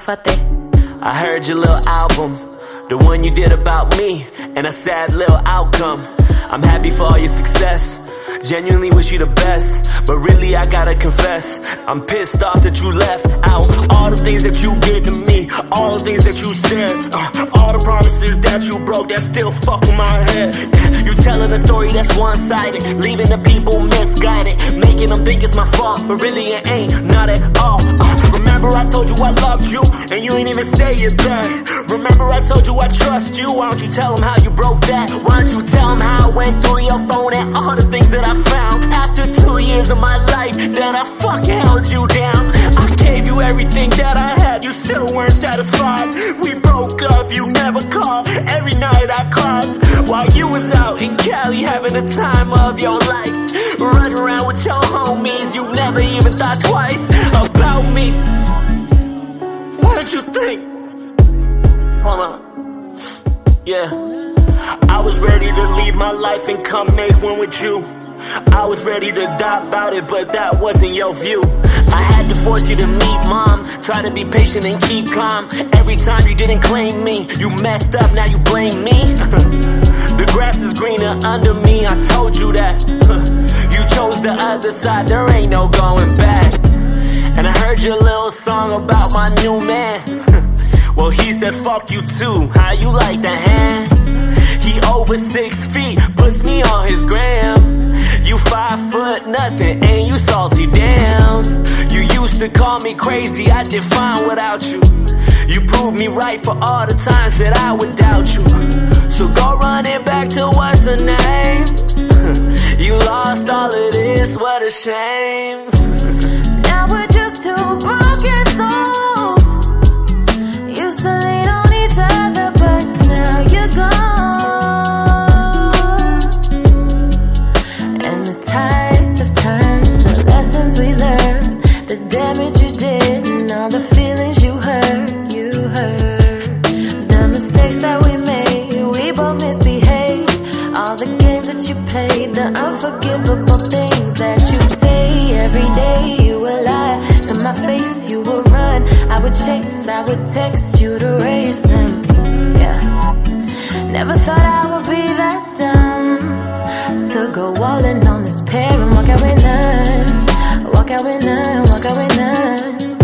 Fate. I heard your little album, the one you did about me, and a sad little outcome. I'm happy for all your success, genuinely wish you the best, but really I gotta confess, I'm pissed off that you left out all the things that you did to me, all the things that you said, all the promises that you broke that still fuck with my head. You telling a story that's one-sided, leaving the people misguided, making them think it's my fault, but really it ain't, not at all. Remember I told you I loved you, and you ain't even say it back. Remember I told you I trust you, why don't you tell them how you broke that? Why don't you tell them how I went through your phone and all the things that I found after 2 years of my life that I fucking held you down. I gave you everything that I had, you still weren't satisfied. We broke up, you never called, every night I cried while you was out in Cali having the time of your life, running around with your homies. You never even thought twice about me. What did you think? Hold on. Yeah, I was ready to leave my life and come make one with you. I was ready to die about it, but that wasn't your view. I had to force you to meet mom, try to be patient and keep calm. Every time you didn't claim me, you messed up, now you blame me. The grass is greener under me, I told you that. You chose the other side, there ain't no going back. And I heard your little song about my new man. Well, he said fuck you too, how you like that hand? He over 6 feet, puts me on his gram. You 5 foot nothing, and you salty, damn. You used to call me crazy, I did fine without you. You proved me right for all the times that I would doubt you. So go running back to what's her name. You lost all of this, what a shame. Now we're just two broken souls, used to lean on each other, but now you're gone. We learned the damage you did and all the feelings you hurt, the mistakes that we made, we both misbehaved, all the games that you played, the unforgivable things that you say. Every day you would lie to my face, you would run, I would chase, I would text you to race him. Yeah, never thought I would be that dumb to go all in on this pair and walk out with none. Walk out with none, walk out with none.